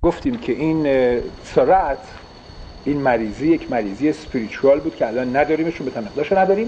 گفتیم که این سرعت، این مریضی یک مریضی اسپریچوال بود که الان نداریمشون، به تنقلش نداریم.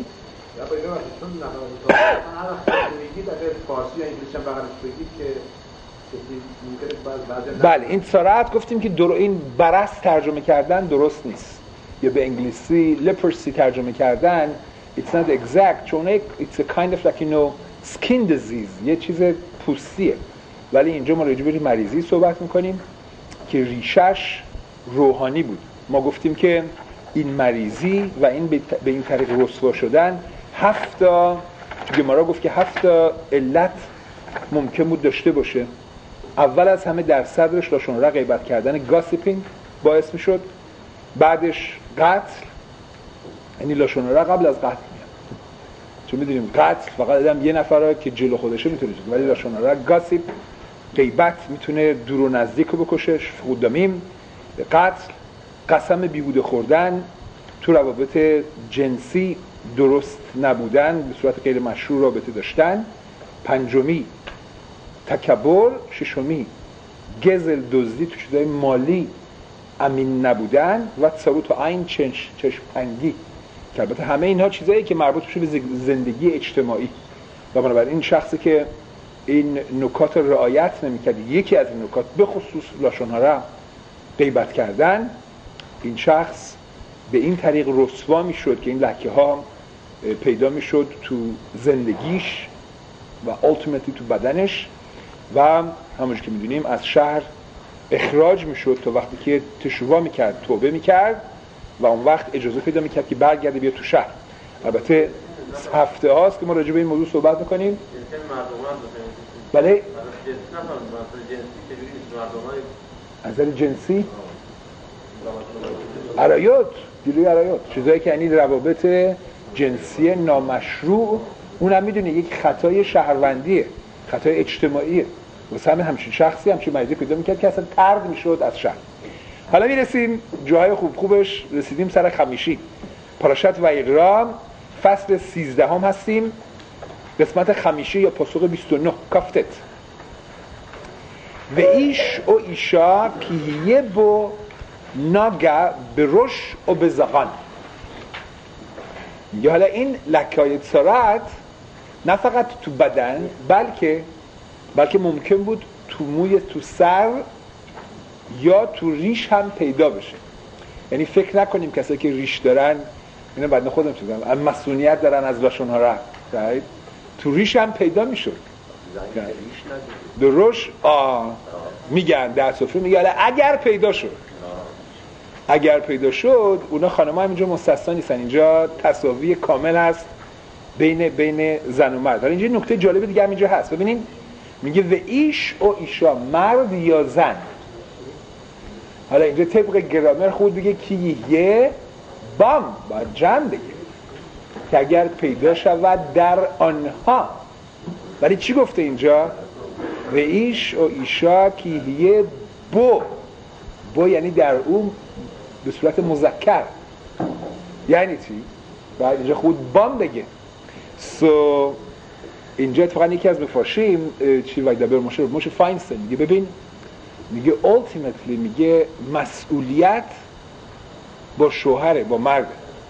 بله، این سرعت گفتیم که این برص ترجمه کردن درست نیست، یا به انگلیسی لپرسی ترجمه کردن it's not exact، چون it's a kind of like skin disease، یه چیز پوستیه. ولی اینجا ما راجع به مریضی صحبت میکنیم که ریشش روحانی بود. ما گفتیم که این مریضی و این به این طریق رسوا شدن 7 تا گمارا گفت که 7 تا علت ممکن بود داشته باشه. اول از همه در صدرش لاشون غیبت کردن، گاسیپینگ باعث میشد. بعدش قتل، یعنی لاشون قبل از قتل میاد، چون میدونیم قتل فقط آدم یه نفره که جلو خودشه میتونه بکنه، ولی لاشون گاسیپ، غیبت میتونه دور و نزدیک رو بکشه. فقودامیم، قتل، قسم بیهوده خوردن، تو روابط جنسی درست نبودن، به صورت غیر مشروع رابطه داشتن. 5می تکبر. 6می گزل، دزدی تو چیزای مالی، امین نبودن. و تصاروت و عین، چشم‌تنگی، که البته همه اینها چیزایی که مربوط میشه به زندگی اجتماعی و بنابراین این شخصی که این نکات رعایت نمی‌کرد، یکی از این نکات به خصوص لاشون‌ها را غیبت کردن، این شخص به این طریق رسوا میشد که این لکه‌ها پیدا میشد تو زندگیش و ultimately تو بدنش، و همونجور که میدونیم از شهر اخراج میشد تا وقتی که تشویق میکرد، توبه میکرد و اون وقت اجازه پیدا میکرد که برگرده بیاد تو شهر. البته هفته هاست که ما راجع به این موضوع صحبت میکنیم. بله، از نظر جنسی عرایات، جلوی عرایات، چیزایی که یعنی روابط جنسی نامشروع، اونم میدونه یک خطای شهروندیه، خطای اجتماعیه. واسه همچین شخصی همچین مریضی پیدا میکرد که اصلا طرد میشد از شهر. حالا میرسیم جاهای خوبش، رسیدیم سر خمیشی، پاراشت ویقرا، فصل 13 هستیم، قسمت خمیشی یا پاسخ 29. کافتت و ایش و ایشا کیه بو ناگه به رش و به زغان. یا حالا این لکای سرعت نه فقط تو بدن، بلکه ممکن بود تو موی تو سر یا تو ریش هم پیدا بشه. یعنی فکر نکنیم کسایی که ریش دارن، اینا بعد خودم چیزم مسئولیت دارن از لاشون‌ها را تو ریش هم پیدا میشد. درش میگن در سفره میگه اگر پیدا شد اونا خانم‌ها هم اینجا مستثنا نیستن، اینجا تساوی کامل است بین زن و مرد. حالا اینجا نکته جالب دیگه هم اینجا هست، ببینین میگه و ایش و ایشا، مرد یا زن. حالا اینجا طبق گرامر خود بگه کی یه بام با جمع بگه که اگر پیدا شود در آنها. ولی چی گفته اینجا؟ و ایش و ایشا کی یه بو یعنی در اون به صورت مذکر. یعنی چی؟ بعد اینجا خود بام بگه. اینجا اتفاقا یکی از مفارشیم چی وایدابر موشه فاینستین میگه ببین، میگه ultimately میگه مسئولیت با شوهره، با مرد.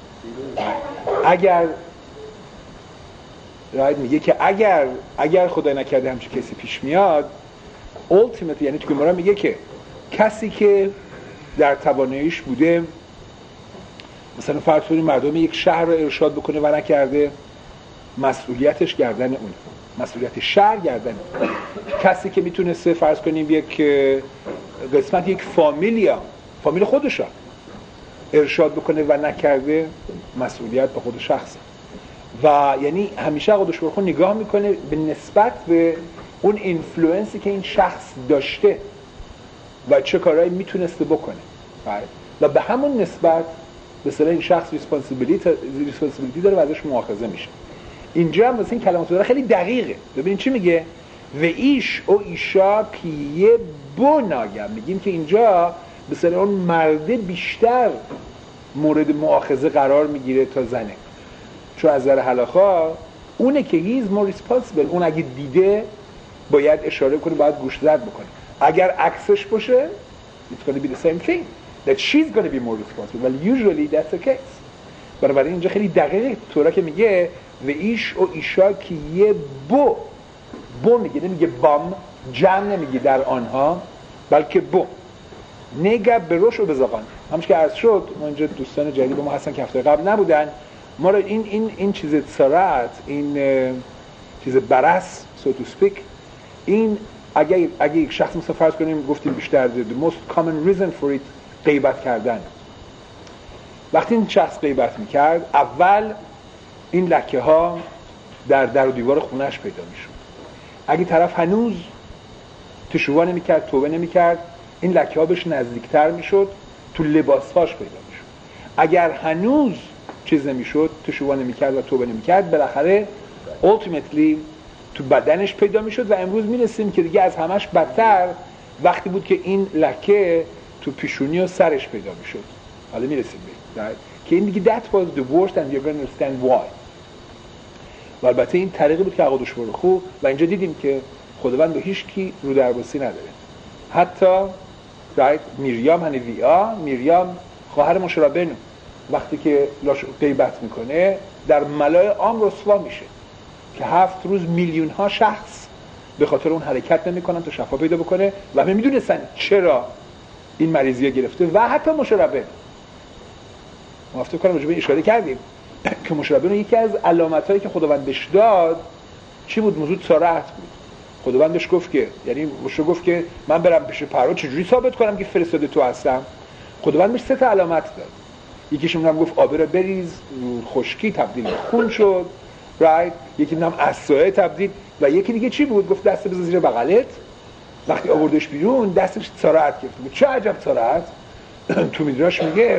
میگه که اگر خدای نکرده همچین کسی پیش میاد، ultimately یعنی تو گمارا میگه که کسی که در تواناییش بوده مثلا فرض کنیم مردم یک شهر رو ارشاد بکنه و نکرده، مسئولیتش گردن اون، مسئولیت شهر گردن اون. کسی که میتونسته فرض کنیم یک قسمت یک فامیل خودش را ارشاد بکنه و نکرده، مسئولیت با خود شخصه. و یعنی همیشه قدوس برخون نگاه میکنه به نسبت به اون اینفلوئنسی که این شخص داشته و چه کارهایی میتونسته بکنه و به همون نسبت به اصطلاح این شخص ریسپانسیبیلیتی داره و ازش مؤاخذه میشه. اینجا هم واسه این کلمات داره خیلی دقیقه. ببینید چی میگه؟ و ایش و ایشا کیه بو ناگم. میگیم که اینجا به اصطلاح اون مرده بیشتر مورد مؤاخذه قرار میگیره تا زنه، چون از نظر هلاخا اونه که he's more responsible. اون اگه دیده باید اشاره کنه، باید گوش زد بکنه. اگر عکسش باشه it's going to be the same thing that she's going to be more responsible. Well, usually that's the case. برای اینجا خیلی دقیقه طورا که میگه و ایش و ایشا که یه بو میگه، نمیگه بام، جمع نمیگه در آنها، بلکه بو نگه به روش و بزاقان. همش که عرض شد، ما اینجا دوستان جدید ما هستن که هفته قبل نبودن، ما رو این چیز سرعت، این چیز برس so to speak، این اگه یک شخص مثلا فرض کنیم گفتیم بیشتر the most common reason for it غیبت کردن. وقتی این شخص غیبت میکرد، اول این لکه ها در و دیوار خونش پیدا میشد. اگه طرف هنوز تشویق نمیکرد، توبه نمیکرد، این لکه ها بهش نزدیکتر میشد، تو لباسهاش پیدا میشد. اگر هنوز چیز نمیشد، تشویق نمیکرد و توبه نمیکرد، بالاخره ultimately تو بدنش پیدا میشد. و امروز میرسیم که دیگه از همش بدتر وقتی بود که این لکه تو پیشونی و سرش پیدا میشد. حالا میرسیم به که این دیگه that was the worst and you're going to understand why. و البته این طریقی بود که عقادش برخو و اینجا دیدیم که خداوند به هیچ کی رو درباسی نداره. حتی میریام خواهر موشه ربنو وقتی که غیبت میکنه در ملای عام رسوا میشه که 7 روز میلیون ها شخص به خاطر اون حرکت نمیکنن تا شفا پیدا بکنه و همه میدونستن چرا این مریضی گرفته. و حتی موشه ربنو ما افتاد کنم راجع به اشاره کردیم که موشه ربنو یکی از علامتایی که خداوند بهش داد چی بود؟ موضوع سرعت بود. خداوند بهش گفت که یعنی موشه گفت که من برم پیش پرو چجوری ثابت کنم که فرستاده تو هستم؟ خداوند بهش 3 علامت داد. یکیش اونم گفت آب رو بریز، خشکی تبدیل به خون شد، یکی اونم عصایه تبدیل، و یکی دیگه چی بود؟ گفت دست بذار زیر بغلت. وقتی آوردش بیرون دستش سرعت گرفت. چه عجب سرعت؟ تو میدراش میگه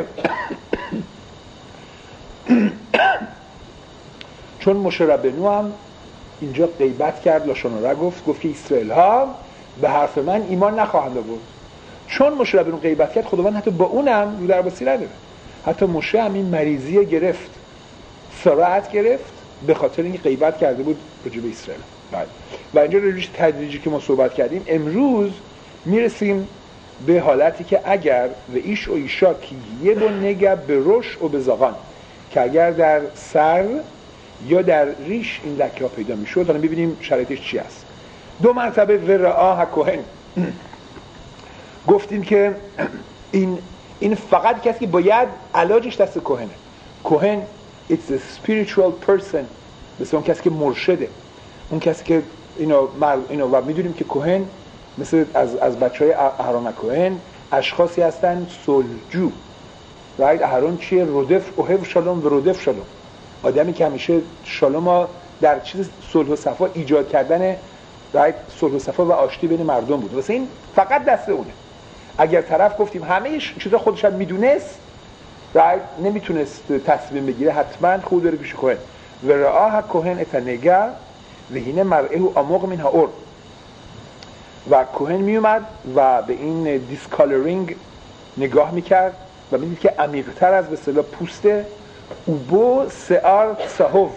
چون موشه ربنو هم اینجا غیبت کرد، لاشونارا گفت که اسرائیل ها به حرف من ایمان نخواهند آورد. چون موشه ربنو غیبت کرد، خداوند حتی با اونم رو درباسی نداره. حتی موشه هم این مریضی گرفت، سرعت گرفت به خاطر اینکه غیبت کرده بود راجع به اسرائیل. و اینجا روش تدریجی که ما صحبت کردیم، امروز میرسیم به حالتی که اگر و ایش و ایشا که یه با نگه به روش و به زاغان، که اگر در سر یا در ریش این لکه ها پیدا میشد. حالا ببینیم شرایطش چی است. 2 مرتبه و رعا کوهن گفتیم که این فقط کسی که باید علاجش دست کوهنه. کوهن it's a spiritual person، مثل اون کسی که مرشده، اون کسی که اینو و میدونیم که کوهن مثل از بچهای اهرون کوهن اشخاصی هستن صلحجو. اهرون چیه؟ رودف اوهو شالوم و رودف شالوم، آدمی که همیشه شالوم در چیز صلح و صفا ایجاد کردن، صلح و صفا و آشتی بین مردم بود. واسه این فقط دست اونه. اگر طرف گفتیم همه چیزا خودش هم میدونست، نمیتونست تصمیم بگیره، حتما خود داره پیش کوهن. و رعاه کوهن اتنگه و هینه مرعه و اموق من هاور، و کوهن میومد و به این دیسکالرینگ نگاه میکرد و میدید که عمیق‌تر از به اصطلاح پوسته اوبو سعار صحوف،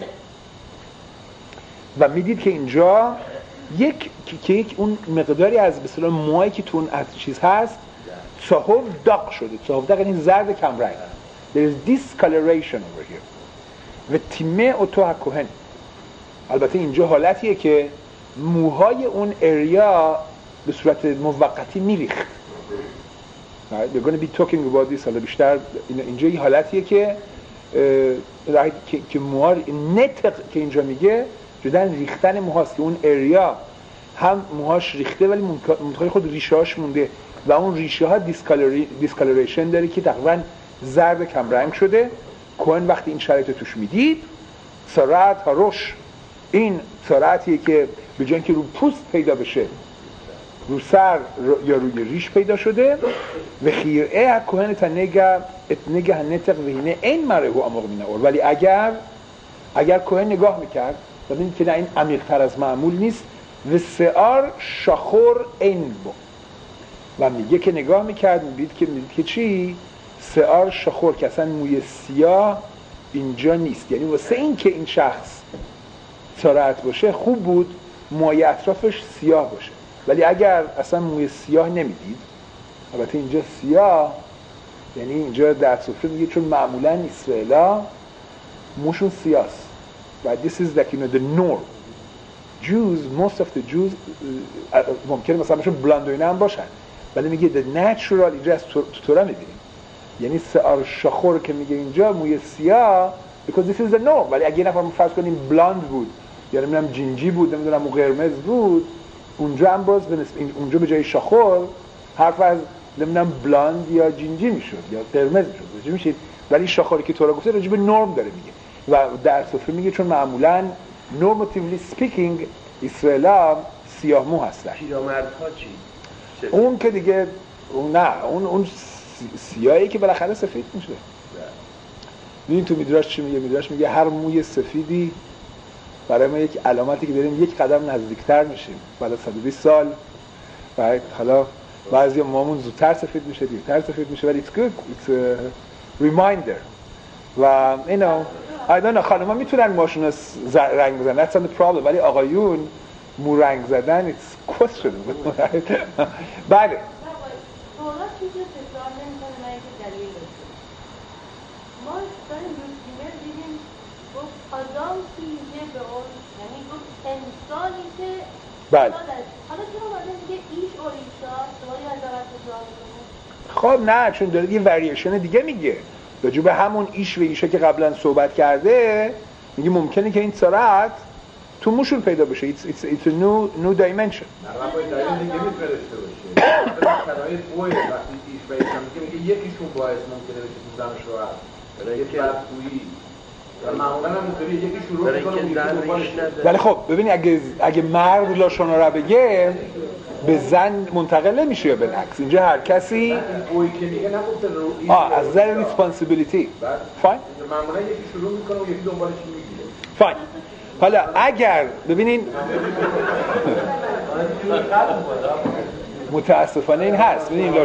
و میدید که اینجا یک اون مقداری از به اصطلاح موهایی که تو اون چیز هست صحوف داغ شده. صحوف داغ یعنی زرد کم رنگ. There is discoloration over here. و تیمه اوتو کوهن. البته اینجا حالتیه که موهای اون اریا به صورت موقتی میریخت. We're going to be talking about this. حالا بیشتر اینجا این حالتیه که موها نتق که اینجا میگه جدن ریختن موهاست که اون اریا هم موهاش ریخته ولی منطقه خود ریشه‌هاش مونده و اون ریشه ها دیسکالریشن داره که تقریبا زرد کم رنگ شده. کوهن وقتی این شرایط توش میدید سرعت ها روش، این سرعتیه که به جای اینکه رو پوست پیدا بشه رو سر یا روی ریش پیدا شده. و خیره کوهن تا نگه نتق و هینه این مره و اماغ مینه اور، ولی اگر کوهن نگاه میکرد و ببینید که نه این عمیق‌تر از معمول نیست. و سعار شخور این بو، و میگه که نگاه میکرد میدید که چی؟ سعار شخور، که اصلا موی سیاه اینجا نیست. یعنی واسه این که این شخص سرعت باشه خوب بود موی اطرافش سیاه باشه، ولی اگر اصلا موی سیاه نمیدید البته اینجا سیاه یعنی اینجا در سفره میگه چون معمولا اسرائیلا موشون سیاست و this is like the norm. Jews, most of the Jews ممکنه مثلا بهشون بلاند و اینا هم باشن ولی میگه the natural اینجا از تورا میبینیم یعنی شعار شخور که میگه اینجا موی سیاه because this is the norm. ولی اگه نفر فرض کنیم بلاند بود یا نمیدونم جینجی بود نمیدونم او قرمز بود اونجا هم باز اونجا به جای شخور حرف از نمیدونم بلاند یا جینجی میشد یا قرمز میشد ولی شخوری که تورا گفته راجع به نرم داره میگه و در سفره میگه چون معمولا normatively speaking اسرائیلا سیاه مو هستن. پیرامردها چی؟ اون که دیگه اون سیاهی که بالاخره سفید میشه. ببین تو میدراش چی میگه؟ میدراش میگه هر موی سفیدی برای ما یک علامتی که داریم یک قدم نزدیکتر میشیم بعد از 120 سال. بعد حالا بعضی موامون زودتر سفید میشه دیرتر سفید میشه ولی it's good it's a reminder و I don't know خانم‌ها میتونن ماشون رنگ بزنن that's not the problem ولی آقایون مو رنگ زدن it's questionable. بله حالا چیزی تکرار نمی‌کنه نه اینکه دلیل داشته ما داریم روزگیمه دیدیم گفت آدم چیزی به اون یعنی گفت انسانی که بله حالا چرا اومده میگه ایش و ایشا سواری از دارد تکرار می‌کنه خب نه چون داره یه وریشن دیگه میگه راجع به همون ایش و ایشا که قبلا صحبت کرده میگه ممکنه که این سرعت تو موشون پیدا بشه it's a new dimension. نه باید دلیل دیگه میتونه داشته باشه شرایط بوی وقتی ایش و ایشا میگه یکیشون باعث ممکنه بشه تو زن شوهر برای یک بدگویی و معمولا هم اینطوری یکی شروع میکنه ولی خب ببینی اگه مرد لاشونارا بگه به زن منتقل نمیشه یا بالعکس اینجا هر کسی بویی که میگه نگفته رو از نظر ریسپانسیبیلیتی فاین معمولا یکی شروع میکنه و یکی دنبالش میگیره فاین. حالا اگر ببینین متاسفانه این هست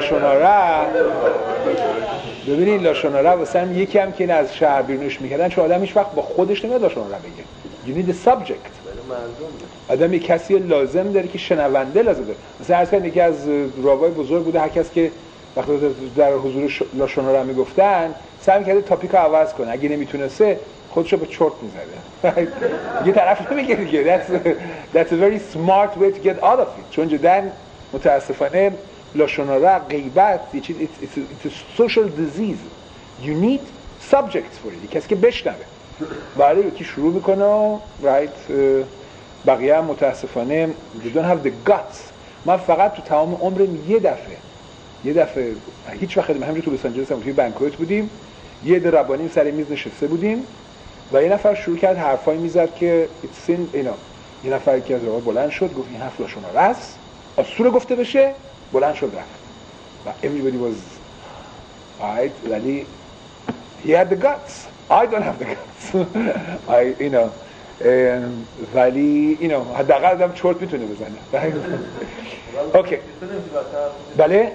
ببینین لاشونارا واسه هم یکی هم که از شهر بیرونش میکردن چون آدم هیچ وقت با خودش نمیاد لاشونارا بگه you need the subject آدم یک کسی لازم داره که شنونده لازم داره مثلا هر کسی یکی از راوای بزرگ بوده هر کس که وقتی در حضور لاشونارا میگفتن سعی می‌کرده تاپیکو عوض کنه اگه نمیتونسته خودشو به چرت می‌زده یه طرف نمیگه دیگه that's a very smart way to get out of it چون جدا متاسفانه لاشونارا غیبت it's a social disease you need subjects for it کسی که بشنوه برای یکی شروع میکنه right بقیه هم متاسفانه you don't have the guts. من فقط تو تمام عمرم یه دفعه هیچ وقت همینجور تو لس آنجلس هم توی بنکوت بودیم یه عده ربانیم سر میز نشسته بودیم و یه نفر شروع کرد حرفایی میزد که یه نفر که از راه بلند شد گفت این حرف لاشونارا است اصول گفته بشه بلند شد رفت و everybody was right ولی he had the guts I don't have the guts ولی حداقل آدم چرت میتونه بزنه اوکی بله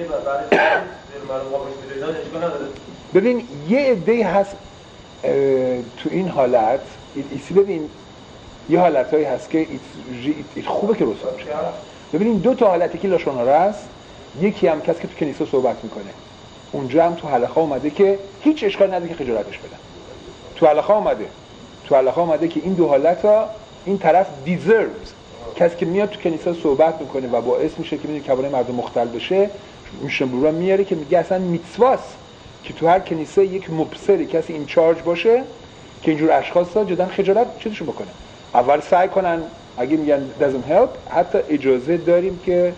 ببین یه عده‌ای هست تو این حالت ببین یه حالتایی هست که خوبه که رسوا بشه. ببینین دو تا حالتی که لاشونارا است یکی هم کسی که تو کنیسا صحبت میکنه اونجا هم تو حلقه اومده که هیچ اشکال نداره که خجالتش بدن تو حلقه اومده که این دو حالتا این طرف deserves کسی که میاد تو کنیسا صحبت میکنه و باعث میشه که کبار مردم مختل بشه میشن میاره که میگه اصلا میتواست که تو هر کنیسه یک مبصری کسی این چارج باشه که اینجور اشخاصا جدا خجالت چیزشو بکنه اول سعی کنن اگه میگن doesn't help حتی اجازه داریم که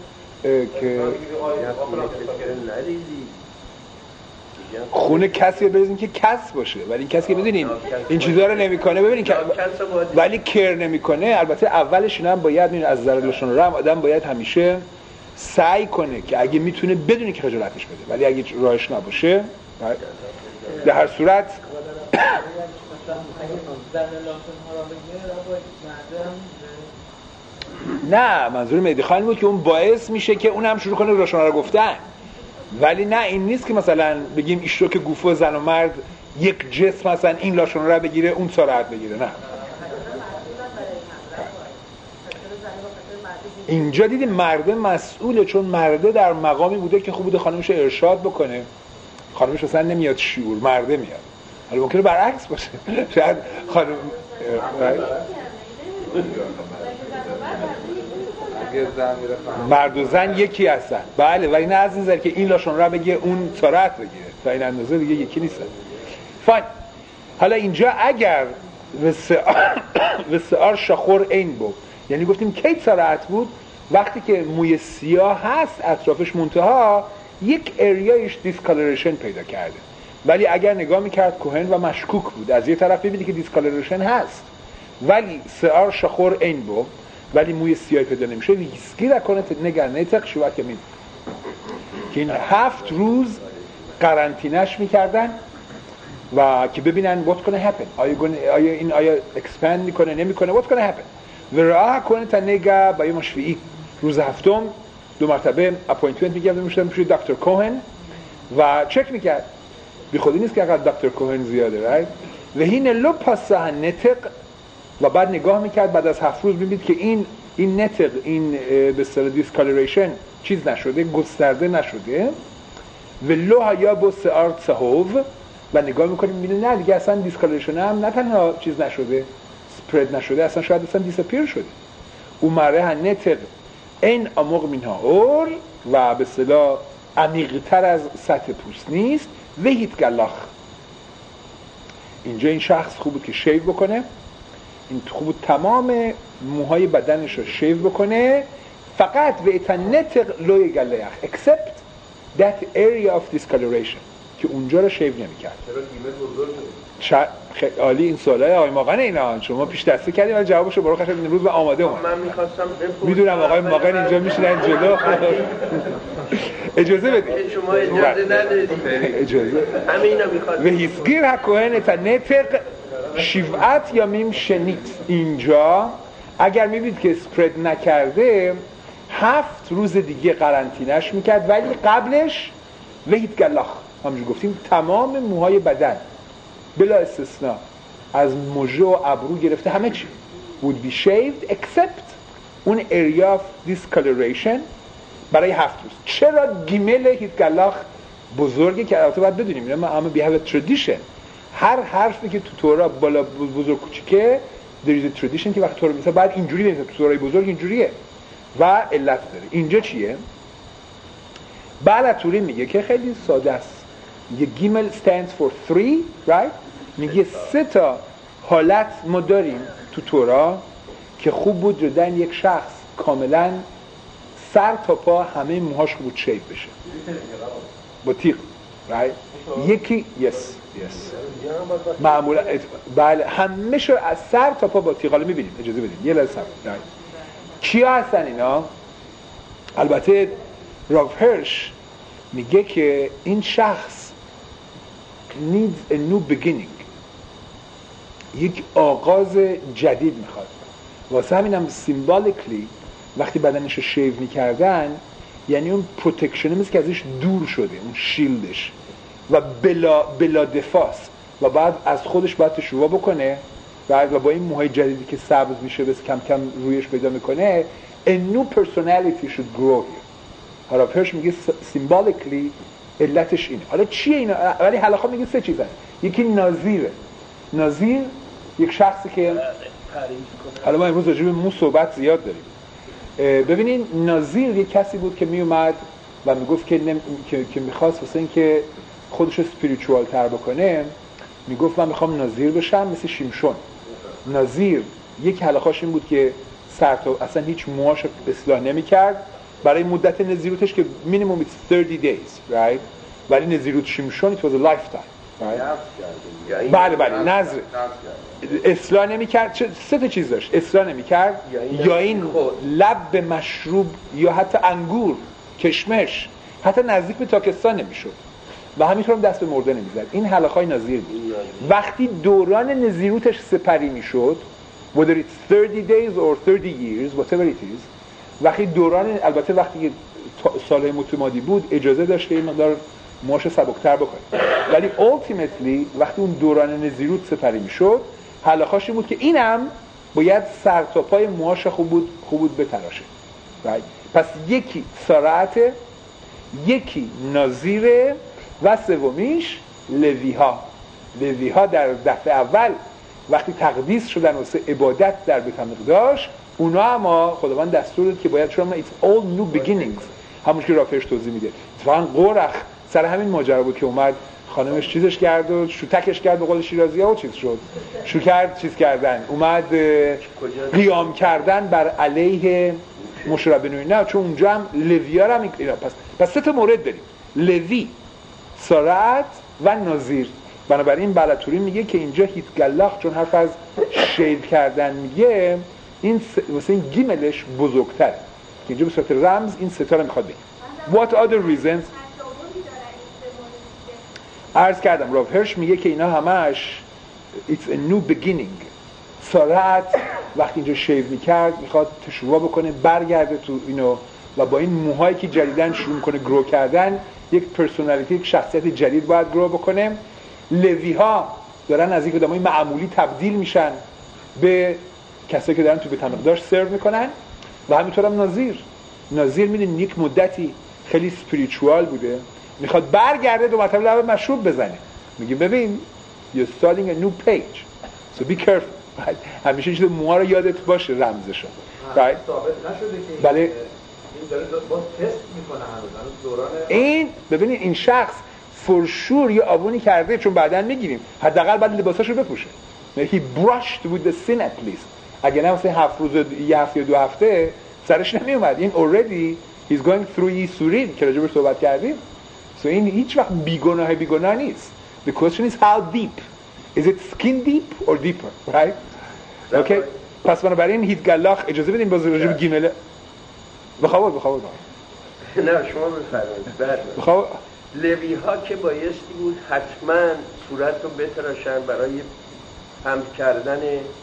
خونه کسی رو بریزیم که کس باشه ولی این کسی که میدونین این چیزا رو نمیکنه ببینین که ولی کر نمیکنه البته اولش اینا هم باید از نظر لاشونارا هم آدم باید همیشه سعی کنه که اگه میتونه بدونی که خجالتش بده ولی اگه راهش نباشه در هر صورت نه منظور مهدی خان بود که اون باعث میشه که اونم شروع کنه لاشونارا گفتن ولی نه این نیست که مثلا بگیم ایشو که گوفو زن و مرد یک جسم مثلا این لاشونارا بگیره اون سرعت بگیره نه اینجا دیدیم مرده مسئوله، چون مرده در مقامی بوده که خوب بوده خانمش ارشاد بکنه، خانمش اصلا نمیاد شعور، مرده میاد. حالا ممکنه برعکس باشه، شاید خانم مرد و زن یکی هستن، بله، ولی نه از این نظر که این لاشون را بگه اون سرعت بگیره، تا این اندازه دیگه یکی نیستن. فاین. حالا اینجا اگر وسعار شخور این بود، یعنی گفتیم کی سرعت بود؟ وقتی که موی سیاه هست اطرافش منتها یک اریایش دیسکالریشن پیدا کرده. ولی اگر نگاه میکرد کوهن و مشکوک بود، از یه طرف ببینید که دیسکالریشن هست ولی سعار شخور این بود ولی موی سیاه پیدا نمیشه، ویسکی را کنه نگر نیتق شوات که این که این 7 روز قرنطینش میکردن و که ببینن what gonna happen، آیا expand میکنه نمیکنه، what gonna happen. و راه کنه تا نگه با یه مشفیعی روز هفتم 2 مرتبه اپوینتمنت میگردن میشدن پیش دکتر کوهن و چک میکرد. بی خودی نیست که اقل دکتر کوهن زیاده، رایت؟ و هین لو پاسه نتق و بعد نگاه میکرد بعد از 7 روز میبینید که این نتق، این به اصطلاح دیسکالریشن چیز نشده، گسترده نشده. و لو هیا با سعار صحوف و نگاه میکنیم میبینید نه دیگه اصلا دیسکالریشن هم نه تنها چیز نشده، سپرد نشده، اصلا شاید اصلا دیسپیر شده. او مره نتق این عمق منها اور و به اصطلاح عمیق‌تر از سطح پوست نیست. و هیت گلاخ، اینجا این شخص خوب بود که شیو بکنه، این خوب بود تمام موهای بدنش رو شیو بکنه، فقط و ایتن نتق لوی گلیخ except that area of discoloration که اونجا رو شیو نمی کرد. چرا گیمه بزرگ خیلی عالی این سوالای آقای ماقن اینا شما پیش دستی کردیم و جوابشو برای خشم این روز به آماده اومد. من می‌خواستم بپرسم، میدونم آقای ماقن اینجا میشینن جلو. اجازه بدید. شما اجازه ندادید. اجازه. همینا می‌خواستم. و هیسگیر هکوهن تا نتق شیوعت یا میم شنیت. اینجا اگر میبینید که سپرد نکرده 7 روز دیگه قرنطینش میکرد، ولی قبلش وحید گلاخ همونجور گفتیم تمام موهای بدن بلا استثناء از مژه و ابرو گرفته همه چی would be shaved except اون area of discoloration برای 7 روز. چرا گیمل هیتگلاخ بزرگه که البته باید بدونیم اما we have a tradition، هر حرفی که تو تورا بالا بزرگ کوچیکه there is a tradition که وقتی تورا میسه بعد اینجوری بنویسه، تو تورای بزرگ اینجوریه و علت داره. اینجا چیه؟ بالاتوری میگه که خیلی ساده است، میگه گیمل stands for 3 right، میگه 3 تا حالت ما داریم تو تورا که خوب بود جدن یک شخص کاملا سر تا پا همه موهاش خوب بود شیپ بشه با تیغ right؟ یکی yes معمولا بله همه شو از سر تا پا با تیغ. حالا میبینیم اجازه بدیم یه لحظه right؟ کیا هستن اینا؟ البته راف هرش میگه که این شخص needs a new beginning، یک آغاز جدید میخواد. واسه همینم سیمبولیکلی وقتی بدنش رو شیو میکردن یعنی اون پروتکشنه مثل که ازش دور شده، اون شیلدش و بلا دفاست و بعد از خودش باید تشویق بکنه و با این موهای جدیدی که سبز میشه بس کم کم رویش پیدا میکنه a new personality should grow here. حالا پرش میگه سیمبولیکلی علتش اینه. حالا چیه اینا؟ ولی حلاخا میگه 3 چیز هست. یکی ناظیره. ناظیر یک شخصی که حالا ما امروز راجع به مو صحبت زیاد داریم. ببینین ناظیر یک کسی بود که میومد و میگفت که میخواست واسه این که خودش رو اسپریچوال تر بکنه میگفت من میخوام ناظیر بشم مثل شیمشون. ناظیر یک حلاخاش این بود که اصلا هیچ موهاش اصلاح نمیکرد برای مدت نزیروتش که minimum it's 30 days right، ولی نزیروت شیمشون it was a lifetime right؟ بله نظر اصلاح نمیکرد. 3 تا چیز داشت، اصلاح نمیکرد یا این لب به مشروب یا حتی انگور کشمش حتی نزدیک به تاکستان نمیشد و همینطور هم دست به مرده نمیزد. این حلقای نظیر بود. وقتی دوران نزیروتش سپری میشد whether it's 30 days or 30 years whatever it is، وقتی دوران البته وقتی که سالهای متمادی بود اجازه داشت که این مقدار موهاش سبکتر بکنه، ولی ultimately وقتی اون دوران نزیروت سپری میشد حلقاش این بود که اینم باید سر تا پای موهاش خوب بود بتراشه پس یکی سارعته، یکی نظیره و سومیش لوی‌ها. لوی‌ها در دفعه اول وقتی تقدیس شدن واسه عبادت در بیت المقدس، اونا اما خداوند دستور داد که باید شما it's all new beginnings، همون که رافرش توضیح میده. اتفاقا قرخ سر همین ماجرا بود که اومد خانمش چیزش کرد و شوتکش کرد به قول شیرازی‌ها و چیز شد، شو کرد چیز کردن، اومد قیام کردن بر علیه مشرب بن نه، چون اونجا هم لوی‌ها رو هم اینا. پس سه تا مورد داریم: لوی، سارعت و نظیر. بنابراین بلاتوری میگه که اینجا هیتگلاخ چون حرف از شیو کردن میگه، این واسه این گیملش بزرگتره که اینجا به صورت رمز این سه تا رو میخواد بگه. What other reasons؟ عرض کردم راو هرش میگه که اینا همش it's a new beginning. سارعت وقتی اینجا شیو میکرد میخواد تشویق بکنه برگرده تو اینو و با این موهایی که جدیدن شروع میکنه گرو کردن یک پرسونالیتی، یک شخصیت جدید باید گرو بکنه. لوی ها دارن از یک آدمای معمولی تبدیل میشن به کسایی که دارن تو بیت المقدس سرو میکنن. و همینطور هم نظیر میدونید یک مدتی خیلی اسپریچوال بوده، میخواد برگرده دو مرتبه لب مشروب بزنه، میگه ببین you're starting a new page so be careful. همیشه چیز موها رو یادت باشه رمزشو. ثابت نشده که بله این داره باز تست میکنه هنوز دوران این. ببینید این شخص فرشور یه آبونی کرده، چون بعداً میگیریم حداقل بعد لباساشو بپوشه. he brushed with the sin at least. اگه نه مثلا 7 روز یه هفته یا 2 هفته سرش نمیومد. این already he's going through یسورین که راجبش صحبت کردیم. so این هیچ وقت بیگناه نیست. the question is how deep is it, skin deep or deeper, right? okay. پس بنابراین هیتگلاخ اجازه بدین باز راجب گیمله بخواد نه شما بفرمایید. بخواد لوی ها که بایستی بود حتما صورت رو بتراشن برای هم کردن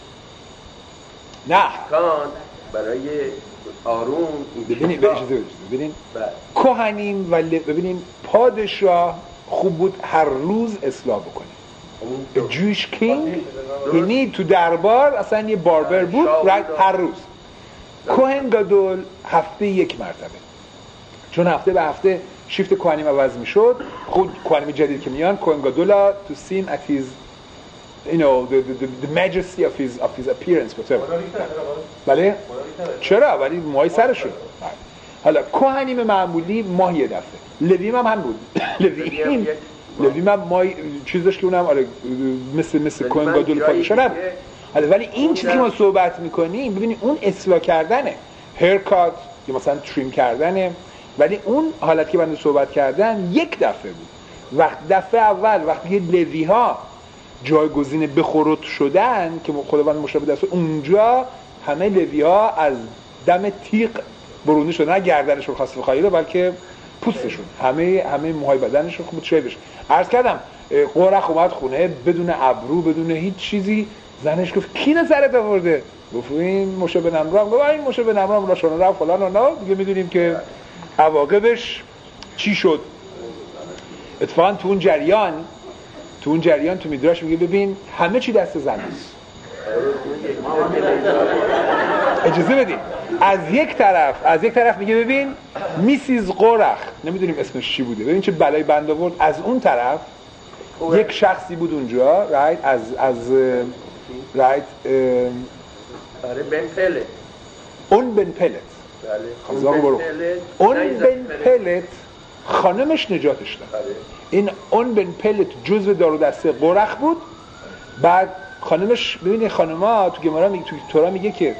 نه کان برای آروم. ببینید ببینید کهنیم و ببینید پادشاه خوب بود هر روز اصلاح بکنه. A Jewish king یعنی تو دربار اصلا یه باربر بود right هر روز. کوهن گادول هفته یک مرتبه، چون هفته به هفته شیفت کوهنیم عوض میشد. خود کوهنیم جدید که میان کوهن گادولا to seem at his you know the majesty of his appearance whatever. بله چرا؟ ولی موهای سرشون. حالا کوهنیم معمولی ماه یه دفعه. لویم هم بود. لویم هم ماه چیزش که اونم آره مثل کوهن گادول پادشاه نبود. حالا ولی این چیزی که ما صحبت میکنیم ببینید اون اصلاح کردنه، هیرکات یا مثلا تریم کردنه. ولی اون حالت که بنده صحبت کردم یک دفعه بود. دفعه اول وقتی لوی ها جایگزین بخورت شدن که خداوند مشابه دست، اونجا همه لوی ها از دم تیغ برونده شدن، نه گردنشون خاص بخایره بلکه پوستشون، همه موهای بدنشون خوب شیبش. عرض کردم قرخ اومد خونه بدون ابرو بدون هیچ چیزی، زنش گفت کی نظرت آورده؟ گفت این مشابه نمرام. گفت این مشابه نمرام راشون رفت فلان و نه دیگه میدونیم که عواقبش چی شد. اتفاقا تو اون جریان تو میدراش میگه ببین همه چی دست زن است. اجازه بدین از یک طرف میگه ببین میسیز قرخ نمیدونیم اسمش چی بوده، ببین چه بلای بند آورد. از اون طرف یک شخصی بود اونجا رایت از رایت بن پلت اون بن پلت اون بن پلت خانمش نجاتش داد. این اون بن پلت جزو دار و دسته قرخ بود. بعد خانمش ببینید خانما تو گمارا میگه تو تورا میگه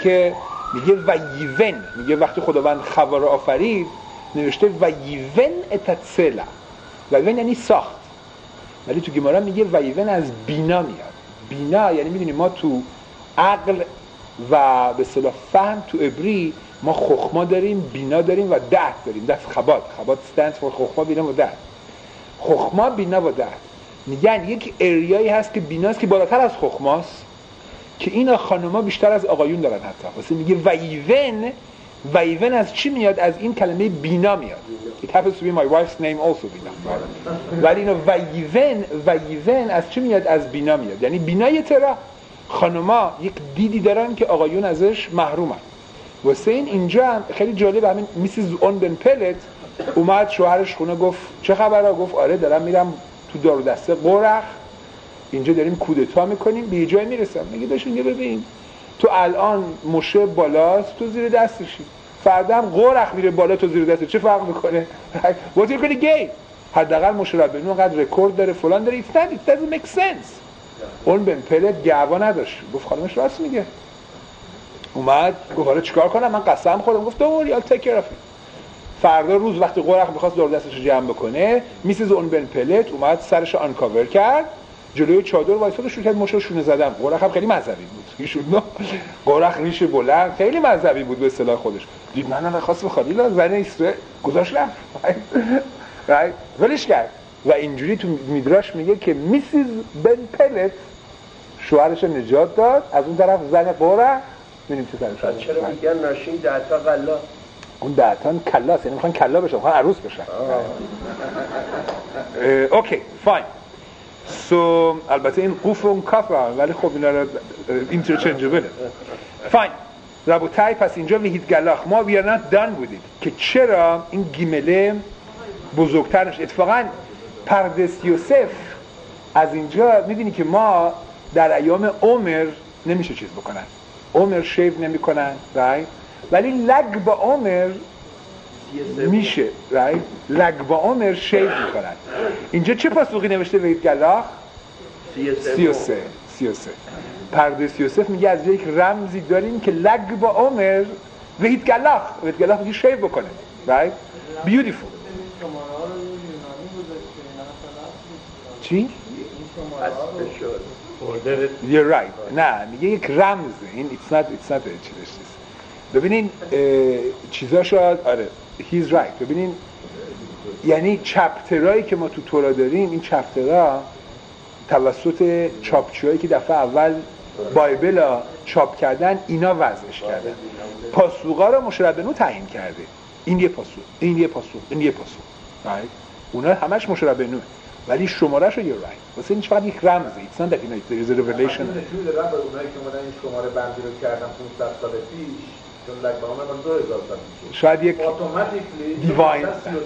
ویون، میگه وقتی خداوند خوا رو آفرید نوشته ویون اتتسلا. ویون یعنی ساخت، ولی تو گمارا میگه ویون از بینا میاد. بینا یعنی میدونی ما تو عقل و به اصطلاح فهم تو عبری ما خخما داریم، بینا داریم و دهت داریم. دست خبات stands for خخما، بینا و دهت. خخما، بینا و دهت. میگن یک اریایی هست که بیناست که بالاتر از خخماست که اینا خانوما بیشتر از آقایون دارن. حتی واسه میگه ویون از چی میاد؟ از این کلمه بینا میاد. It happens to be my wife's name also بینا. ولی اینا ویون از چی میاد؟ از بینا میاد. یعنی بینای ترا خانوما یک دیدی دارن که آقایون ازش محرومن. واسه اینجا هم خیلی جالب، همین میسیز اون بن پلت اومد شوهرش خونه گفت چه خبره؟ گفت آره دارم میرم تو دار و دسته قرخ، اینجا داریم کودتا میکنیم، به یه جای میرسم. میگه بشین یه ببین، تو الان مشه بالاست تو زیر دستشی، فردا هم قرخ میره بالا تو زیر دستش، چه فرق میکنه؟ واسه کنی گی حداقل مشه ربنو انقدر رکورد داره فلان داره. it doesn't make sense. اون بن پلت گعوا نداشت، گفت خانمش راست میگه. اومد گفت آره چیکار کنم؟ من قسم خوردم. گفت don't worry I'll take care of it. فردا روز وقتی قرخ می‌خواست دور دستش رو جمع بکنه، میسیز اون بن پلت اومد سرش رو آنکاور کرد، جلوی چادر وایساد و شروع کرد مشو شونه زدن. قرخ هم خیلی مذهبی بود، ایشون قرخ ریش بلند خیلی مذهبی بود به اصطلاح خودش. دید من خواست بخواد زن اسرائیل گذاشت رفت ولش کرد. و اینجوری تو میدراش میگه که میسیز بن پلت شوهرش نجات داد، از اون طرف زن قرخ ببینیم چه سرش. چرا میگن ناشین 10 تا غلا؟ اون 10 تا کلاس، یعنی میخوان کلا بشن، میخوان عروس بشن. اوکی فاین. سو البته این قوف و اون کاف ولی خب اینا رو اینترچنجبل. فاین. ربوتای پس اینجا وحید گلاخ ما we are not done بودیم که چرا این گیمله بزرگتر نشه. اتفاقا پردس یوسف از اینجا میدونی که ما در ایام عمر نمیشه چیز بکنن، عمر شیو نمی کنن ولی لگ با عمر میشه لگ با عمر شیو میکنن. اینجا چه پاسخی نوشته وحید گلاخ؟ 33. پردس یوسف میگه از یک رمزی داریم که لگ با عمر وحید گلاخ میگه شیو بکنه. بیوتیفول. چی؟ You're right. نه میگه یک رمزه، این it's not چیزش. ببینین چیزاشو آره he's right. ببینین یعنی چپترهایی که ما تو تورا داریم، این چپترها توسط چاپچی‌هایی که دفعه اول بایبل چاپ کردن اینا وضعش کردن، پاسوقا رو مشه ربنو تعیین کرده، این یه پاسوق اونا همش مشه ربنو، ولی شماره‌ش رو you're right. واسه این فقط یک رمزه. it's not that there is a revelation. اونایی که اومدن این شماره بندی رو کردن 500 سال پیش چون لگ با عمر 2000 سال پیش شاید یک دیواین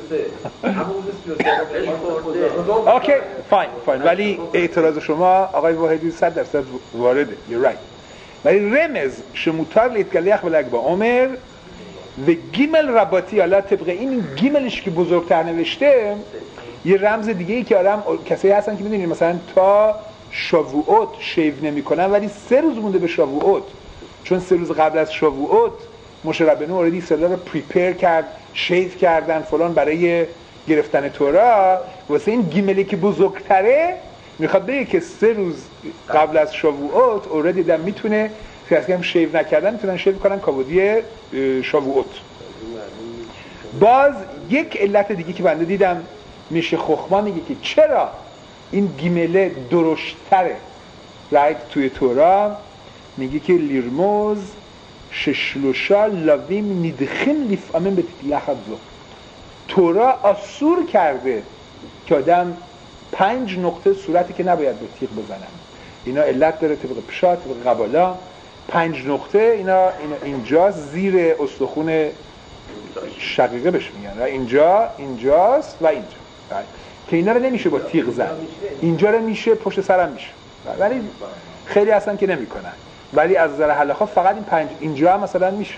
اوکی فاین ولی اعتراض شما آقای واحدی 100% وارده. you're right. ولی رمز شموتار لیتگلیخ و لگ با عمر و گیمل رباطی حالا طبق این گیملش که بزرگتر نوشته یه رمز دیگه ای که آدم کسایی هستن که میدونید مثلا تا شاووت شیو نمی‌کنن ولی 3 روز مونده به شاووت، چون 3 روز قبل از شاووت مشه ربنو اوردی سلا رو پریپر کرد، شیو کردن فلان برای گرفتن تورا. واسه این گیملی که بزرگتره میخواد بگه که 3 روز قبل از شاووت اوردی دم میتونه که اصلا شیو نکردن میتونن شیو کنن کابودی شاووت. باز یک علت دیگه که بنده دیدم میشه خخما میگه که چرا این گیمله درشتره توی تورا، میگه که لیرموز ششلوشا لاویم نیدخیم لیفامن به تیلخت زو. تورا آسور کرده که آدم 5 نقطه صورتی که نباید به تیغ بزنن. اینا علت داره طبق پشات طبق قبالا. 5 نقطه اینا اینجا زیر استخون شقیقه بهش میگن، اینجاست و اینجا که اینا رو نمیشه با تیغ زد، اینجا رو میشه پشت سرم میشه، ولی خیلی هستن که نمیکنن. ولی از نظر حلاخا فقط این 5 اینجا هم مثلا میشه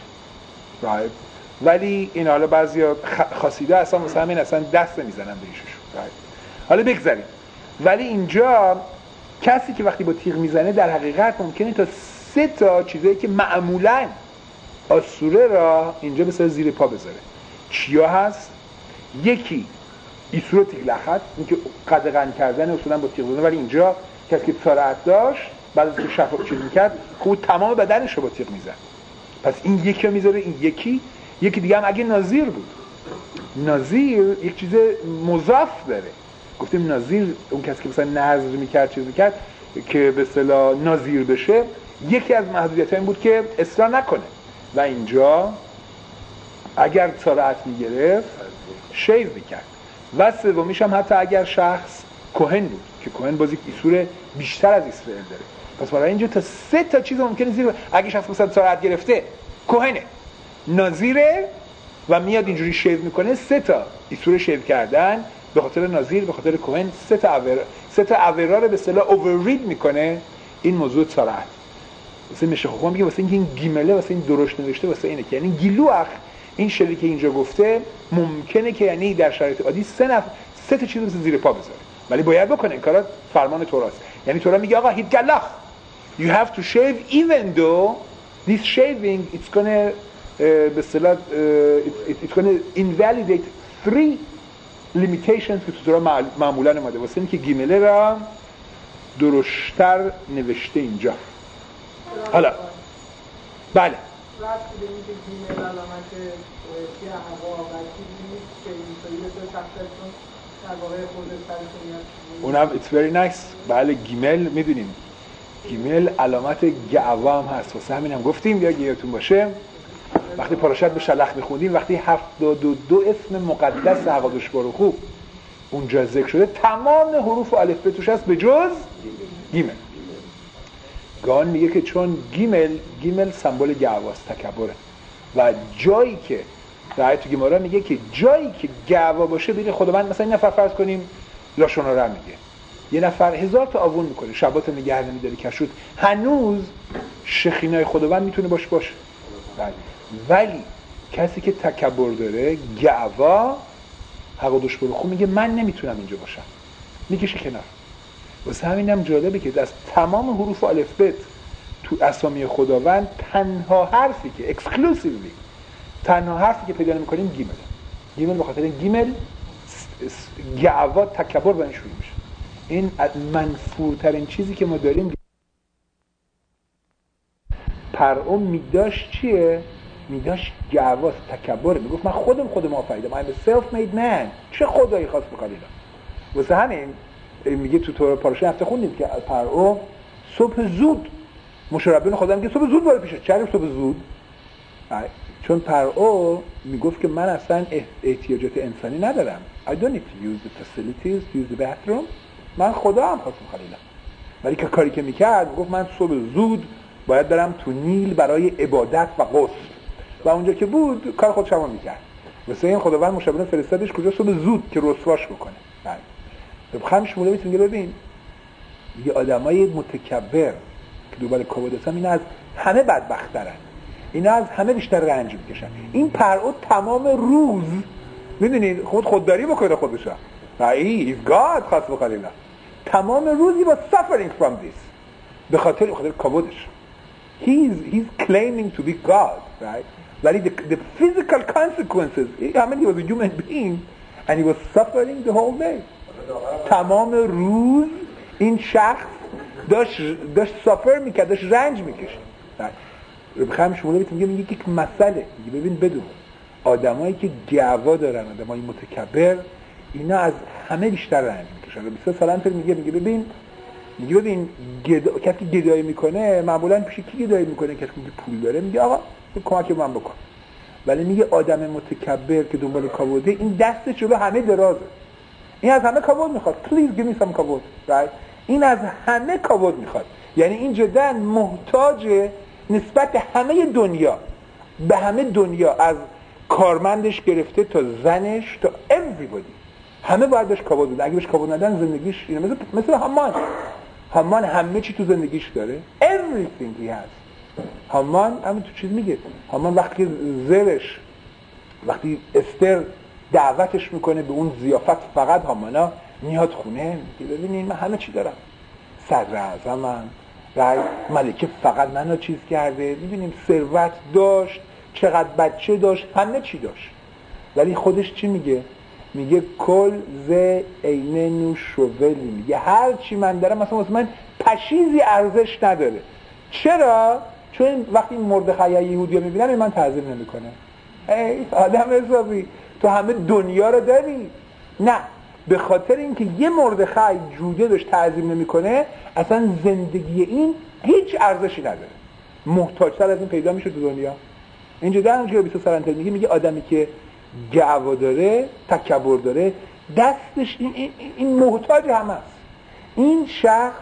ولی این حالا بعضیا خاصیده اصلا مثلا همین اصلا دست نمیزنن به ایشون. حالا بگذاریم. ولی اینجا کسی که وقتی با تیغ میزنه در حقیقت ممکنه تا 3 تا چیزایی که معمولاً آسوره را اینجا به زیر پا بذاره. چیا هست؟ یکی ایسور تیغ لخت، این که قدغن کردن اصولاً با تیغ بزنه، ولی اینجا کسی که سرعت داشت بعد از که شفاف چیز میکرد خود تمام بدنش رو با تیغ میزن. پس این یکی رو میذاره، این یکی دیگه هم اگه ناظر بود. ناظر یک چیز مضاف داره. گفتیم ناظر اون کسی که مثلا نظر میکرد چیز میکرد که به اصطلاح ناظر بشه، یکی از محدودیت‌ها این بود که اصرار نکنه و اینجا اگر سرعت میگرفت شیو میکرد. و سومیش هم حتی اگر شخص کهن بود که کهن باز یک ایسور بیشتر از اسرائیل داره. پس برای اینجا تا 3 تا چیز ممکنه زیر، اگه شخص مثلا سرعت گرفته کهنه، نظیره و میاد اینجوری شیو میکنه. 3 تا ایسور شیو کردن به خاطر نظیر، به خاطر کوهن، 3 تا اویرا رو به اصطلاح اووررید میکنه. این موضوع صراحت واسه میشه خوبم میگه واسه اینکه این گیمله واسه این درشت نوشته واسه اینه که یعنی گیلوخ این شری که اینجا گفته ممکنه که یعنی در شرایط عادی 3 تا چیز رو زیر پا بذاره، ولی باید بکنه این کارا. فرمان توراست. یعنی تورا میگه آقا هیت گلاخ you have to shave even though this shaving it's gonna به اصطلاح it's gonna invalidate 3 limitations که تو تورا معمولا اومده واسه اینکه گیمله را درشتر نوشته اینجا. حالا بله رفتی به اینکه گیمل علامت گعوا و چیزی نیست که اینطوری به شخصتون در واقع خود سرشون اونم it's very nice. بله گیمل میدونیم گیمل علامت گعوا هم هست، واسه همین هم گفتیم یا یادتون باشه وقتی پاراشت به شلخ میخوندیم وقتی 72 اسم مقدس حقادش باروخو اونجا ذکر شده تمام حروف و الف ب توش هست به جز گیمل. گان میگه که چون گیمل سمبل گعواست، تکبره و جایی که در تو گیمارا میگه که جایی که گعوا باشه ببین خداوند مثلا این نفر فرض کنیم لاشونارا میگه، یه نفر 1000 تا آوون میکنه شبات نگه نمیداره کشود، هنوز شخینای خداوند میتونه باشه ولی کسی که تکبر داره گعوا حقادش باروخو میگه من نمیتونم اینجا باشم، میکشه کنار. واسه همینم جالبه که از تمام حروف الف ب تو اسامی خداوند تنها حرفی که اکسکلوسیولی تنها حرفی که پیدا نمی‌کنیم گیمل به خاطر گیمل گعوا تکبر با این شروع میشه. این منفورترین چیزی که ما داریم. پرعو میداش چیه؟ میداش گعواست، تکبره. میگفت من خودم آفریدم، I'm a self-made man. چه خدایی خواست بخوالیدم. واسه همین میگه تو تورا پاراشا هفته خوندیم که پرعو صبح زود مشربین خدا میگه صبح زود وارد پیشه. چرا صبح زود؟ چون پرعو میگفت که من اصلا احتیاجات انسانی ندارم. I don't need to use the facilities, to use the bathroom. من خدا هم خواستم خلیلم. ولی که کاری که میکرد میگفت من صبح زود باید برم تو نیل برای عبادت و غسل و اونجا که بود کار خودش هم میکرد. مثلا این خداوند مشابه فرستادش کجا صبح زود که رسواش بکنه. خمش مولا میتونی ببین یه آدمای متکبر که دوباره کبود هستن این از همه بدبخت‌ترن، اینا از همه بیشتر رنج میکشن. این پرعو تمام روز میدونید خودداری بکنه خودشو ایز گاد خاص بخوالینا تمام روزی با suffering from this به خاطر کبودش. He's claiming to be God, right? ولی the physical consequences I mean he was a human being and he was suffering the whole day. تمام روز این شخص داشت سافر میکرد، داشت رنج میکشید. بخوام شما میگه یک مسئله میگه ببین بدون آدمایی که گعوا دارن، آدمای متکبر، اینا از همه بیشتر رنج میکشن. و 20 سال میگه ببین کسی گدایی میکنه معمولا پیش کی گدایی میکنه؟ کسی که پول داره میگه آقا کمک من بکن. ولی میگه آدم متکبر که دنبال کاوده این دستش جلو همه درازه، این از همه کاود میخواد. please give me some کاود، right؟ این از همه کاود میخواد. یعنی این جدا محتاج نسبت همه دنیا، به همه دنیا، از کارمندش گرفته تا زنش تا everybody، همه باید بهش کاود بده. اگه بهش کاود ندن زندگیش اینه مثل هامان همه چی تو زندگیش داره، everything he has. هامان همین تو چیز میگه، هامان وقتی زرش وقتی استر دعوتش میکنه به اون ضیافت، فقط هامانا میاد خونه میگه ببینین من همه چی دارم، صدر اعظمم، ملکه فقط منو چیز کرده، میبینیم ثروت داشت، چقدر بچه داشت، همه چی داشت. ولی خودش چی میگه؟ میگه کل ز عیننو شولی، میگه هر چی من دارم مثلا من پشیزی ارزش نداره. چرا؟ چون وقتی مردخای یهودیا میبینم این من تعظیم نمیکنه. ای آدم حسابی تو همه دنیا رو داری؟ نه، به خاطر اینکه یه مردخای جوده بهش تعظیم نمیکنه اصلا زندگی این هیچ ارزشی نداره. محتاج‌تر از این پیدا میشه تو دنیا. اینجا در اونجا 20 سالنته میگه آدمی که گعوا داره، تکبر داره، دستش این محتاج همه است. این شخص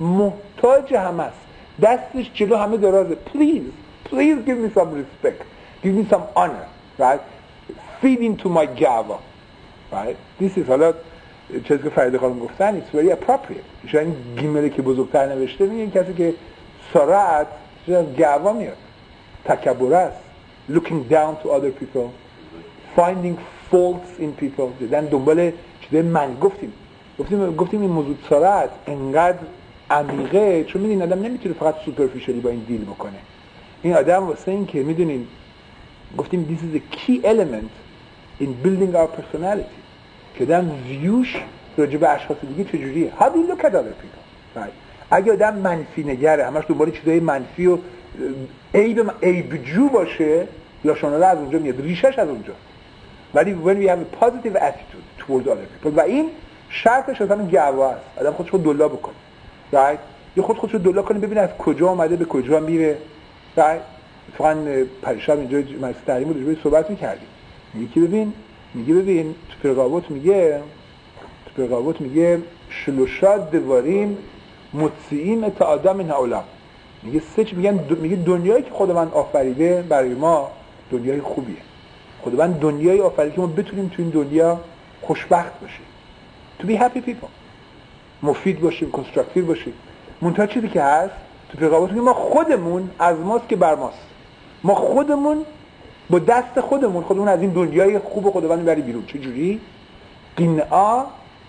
محتاج همه است، دستش جلو همه درازه. please give me some respect. give me some honor, right? Feed into my gava, right? This is حالا چیزی که فرید خانم گفتن it's very appropriate. این گیمله که بزرگتر نوشته میگه این کسی که سرعت گاوا میاد، تکبر است، looking down to other people, finding faults in people. دیدن دنبال چیزای من گفتیم این موضوع سرعت انقدر عمیقه چون میدین آدم نمیتونه فقط سوپرفیشلی با این دیل بکنه. این آدم واسه این که میدونین گفتیم this is a key element in building our personality که آدم ویوش راجع به اشخاص دیگه چجوریه. how do you look at other people, right? اگه آدم منفی نگره همش دنبال چیزای منفی و عیب جو باشه لاشانه از اونجا میاد، ریشش از اونجا. ولی when we have a positive attitude towards other people و این شرطش اصلا گاوا است. آدم خودش رو دلا بکنه، right؟ یه خودش رو دلا کنه ببینه از کجا اومده به کجا میره، right؟ اتفاقا پریشب اینجا مجلس تحریم رو روی صحبت می‌کردیم. میگه ببین تو پرقاوت میگه شلوشاد دواریم مطیعیم ات آدم این عالم. میگه میگه دنیایی که خداوند آفریده برای ما دنیای خوبیه. خداوند دنیایی آفریده که ما بتونیم تو این دنیا خوشبخت باشیم. to be happy people. مفید باشیم، کنستراکتیو باشیم. منتها چیزی که هست تو پرقاوت میگه ما خودمون از ماست که بر ماست. ما خودمون با دست خودمون از این دنیای خوب خداوند میبریم بیرون. چه جوری؟ قناعت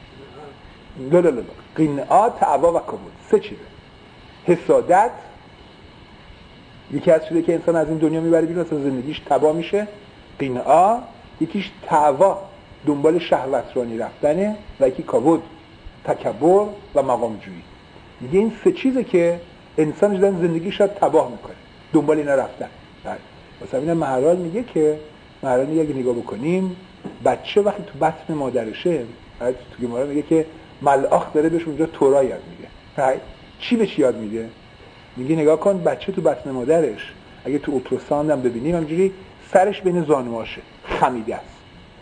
تعوا و کبود. سه چیزه. حسادت یکی از چیزی که انسان از این دنیا میبره بیرون، اصلا زندگیش تباه میشه. قناعت یکیش تعوا دنبال شهوت رانی رفتنه و یکی کبود تکبر و مقام جویی. میگه این سه چیزه که انسان جدن زندگیش رو تباه میکنه دنبال اینا رفتن. مثلا این مهرال میگه اگه نگاه بکنیم بچه وقتی تو بطن مادرشه تو گمارا میگه که ملاخ داره بهش اونجا تورا یاد میگه. چی بهش یاد میگه؟ میگه نگاه کن بچه تو بطن مادرش اگه تو اولتراساند هم ببینیم همجوری سرش بین زانوهاشه خمیده است.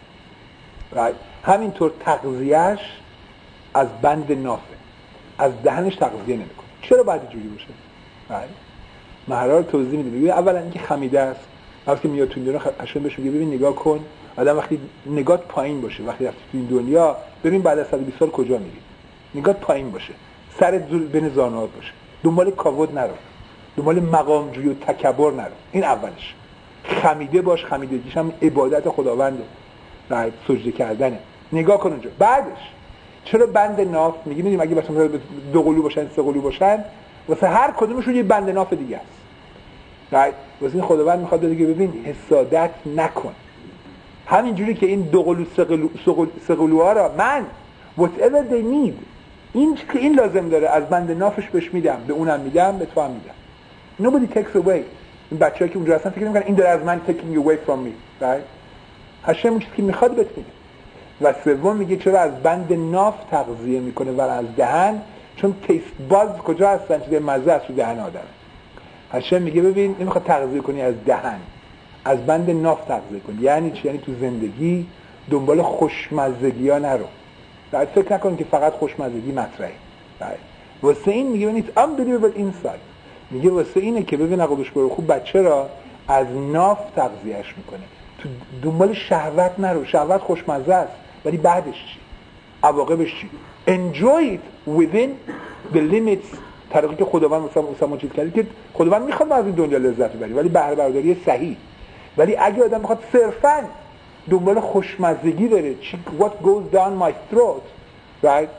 همینطور تغذیهش از بند نافه، از دهنش تغذیه نمیکنه. چرا باید اینجوری باشه؟ مهرال توضیح میده. میگه اولا اینکه خمیده است. وقتی میاد تو دنیا قشنگ بهش میگه ببین نگاه کن آدم وقتی نگات پایین باشه، وقتی رفتی تو این دنیا ببین بعد از 120 سال کجا میری. نگات پایین باشه، سرت بین زانوات باشه، دنبال کاود نرو، دنبال مقام جویی و تکبر نرو. این اولش. خمیده باش، خمیدگیش هم عبادت خداونده، راه سجده کردنه. نگاه کن اونجا. بعدش چرا بند ناف؟ میگیم اگه مثلا دو قلو باشن سه قلو باشن واسه هر کدومشون یه بند ناف دیگه است. رایت؟ واسه این خداوند میخواد دیگه ببین حسادت نکن. همینجوری که این دو قلو سه قلوها را من whatever they need این که این لازم داره از بند نافش بهش میدم، به اونم میدم، به تو هم میدم. nobody takes away. این بچه‌ها که اونجا هستن فکر میکنن این داره از من taking away from me. right؟ هشم اون چیزی که میخواد بهت میده. و سوم میگه چرا از بند ناف تغذیه میکنه و از دهن؟ چون تیست باز کجا هستن؟ چیزای مزه است تو دهن آدمه. هشم میگه ببین نمیخواد تغذیه کنی از دهن، از بند ناف تغذیه کنی. یعنی چی؟ یعنی تو زندگی دنبال خوشمزگی‌ها نرو. بعد فکر نکن که فقط خوشمزگی مطرحه. واسه این میگه ببین it's unbelievable inside. میگه واسه اینه که ببین عقبش برو خوب بچه را از ناف تغذیهش میکنه. تو دنبال شهوت نرو. شهوت خوشمزه است ولی بعدش چی؟ عواقبش چی؟ enjoy it within the limits. طریقی که خداوند مثلا چیز کرده که خداوند میخواد از این دنیا لذت ببری ولی بهره برداری صحیح. ولی اگه آدم بخواد صرفاً دنبال خوشمزگی بره what goes down my throat right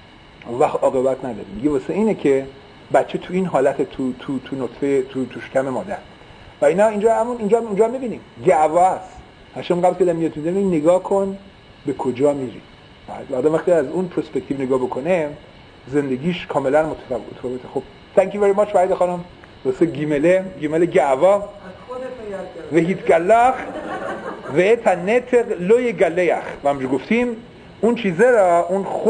وقت عاقبت نداره. میگه واسه اینه که بچه تو این حالت تو نطفه تو شکم مادر و اینا اینجا میبینیم گاوا است. هشم قبل که میاد تو زمین نگاه کن به کجا میری. آدم وقتی از اون پرسپکتیو نگاه بکنه زندگیش کاملا متفاوته. خب thank you very much فرید خانم. واسه گیمله گاوا و هیت گلاخ و تنتق لوی گلیخ و همجور گفتیم اون چیزه را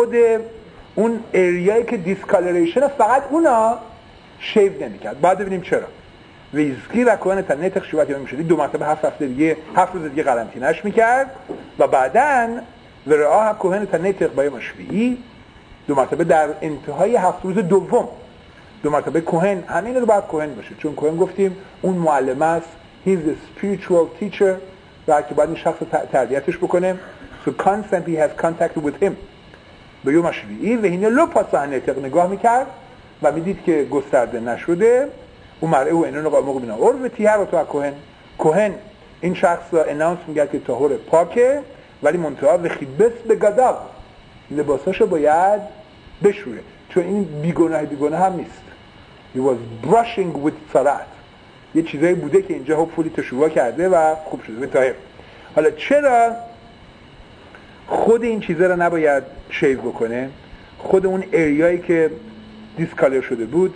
اون اریایی که دیسکالریشن فقط اونا شیو نمیکرد. بعد ببینیم چرا. ویزکی و کوهن تنتق شوات یاد میشدی 2 مرتبه 7 روز دیگه قرنطینه‌اش میکرد و بعدن و راه کوهن تنتق با مشفی 2 مرتبه در انتهای 7 روز دوم 2 مرتبه کوهن. همین رو باید کوهن باشه چون کوهن گفتیم اون معلم است he's the spiritual teacher و که باید این شخص تربیتش بکنه. so constantly has contact with him. به یوم شبیعی و هینه لو پاسانه نگاه میکرد و میدید که گسترده نشده او مرعه و اینون قامق بینا اور و تیه رو تو کوهن این شخص را اناونس میگرد که طهور پاکه ولی منتها و خیبس به گداو لباساشو باید بشوره چون این بیگناه هم نیست. he was brushing with صلات یه چیزایی بوده که اینجا هوپفولی تشویق کرده و خوب شده به طاهر. حالا چرا خود این چیزا رو نباید شیو بکنه؟ خود اون اریایی که دیسکالر شده بود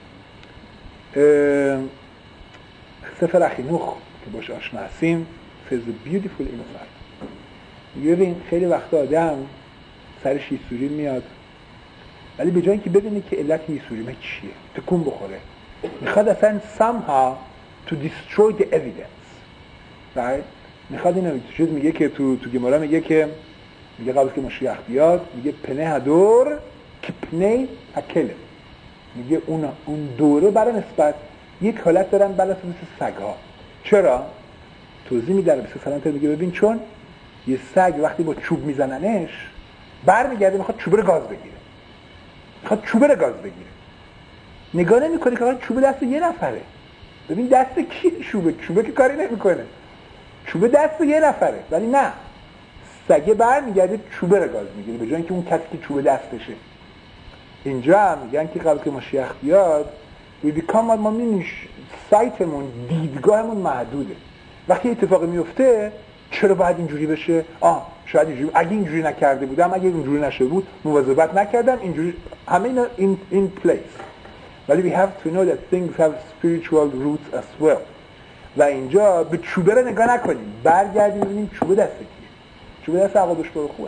سفر اخینوخ که باش آشنا هستیم says a beautiful insight. ببین خیلی وقتا آدم سرش یسوری میاد ولی به جای اینکه ببینه که علت یسوری چیه تکون بخوره میخواد اصلا somehow to destroy the evidence right؟ میخواد اینو چیز میگه که تو گمارا میگه که میگه قبل که مشیخ بیاد میگه پنه هدور که پنه هکله میگه اون دوره برای نسبت یک حالت دارن برای مثل سگ‌ها. چرا؟ توضیح میداره بسیار سلامت میگه ببین چون یه سگ وقتی با چوب میزننش برمیگرده میخواد چوبه رو گاز بگیره نگاه نمی‌کنه که چوبه دست یه نفره. ببین دست کی چوبه که کاری نمی‌کنه چوبه دست یه نفره ولی نه سگه برمیگرده چوبه رو گاز میگیره به جای اینکه اون کسی که چوبه دستشه. اینجا هم میگن که قبل که مشیخ بیاد ما می‌بینیم سایتمون دیدگاهمون محدوده. وقتی اتفاقی میفته چرا باید اینجوری بشه؟ شاید اینجوری اگه اینجوری نکرده بودم اگه اینجوری نشده بود مواظبت نکردم اینجوری همه اینا in place. ولی we have to know that things have spiritual roots as well. و اینجا به چوبه رو نگاه نکنیم برگردیم ببینیم چوبه دست کیه. چوبه دست عقادش برو خوبه.